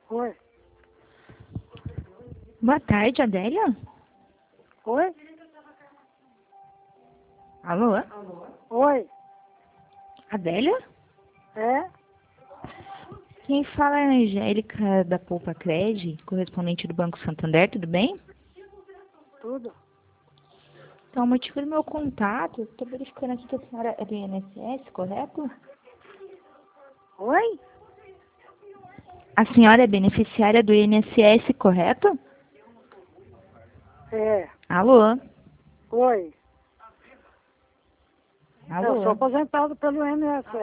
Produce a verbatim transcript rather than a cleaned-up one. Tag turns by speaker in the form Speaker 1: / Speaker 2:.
Speaker 1: Oi.
Speaker 2: Boa tarde, Adélia.
Speaker 1: Oi?
Speaker 2: Alô?
Speaker 1: Oi.
Speaker 2: Adélia?
Speaker 1: É?
Speaker 2: Quem fala é a Angélica da Poupa Cred, correspondente do Banco Santander, tudo bem?
Speaker 1: Tudo?
Speaker 2: Então, o motivo do meu contato, estou verificando aqui que a senhora é do I N S S, correto?
Speaker 1: Oi?
Speaker 2: A senhora é beneficiária do I N S S, correto?
Speaker 1: É.
Speaker 2: Alô?
Speaker 1: Oi. Eu sou
Speaker 2: Alô?
Speaker 1: aposentado pelo I N S S.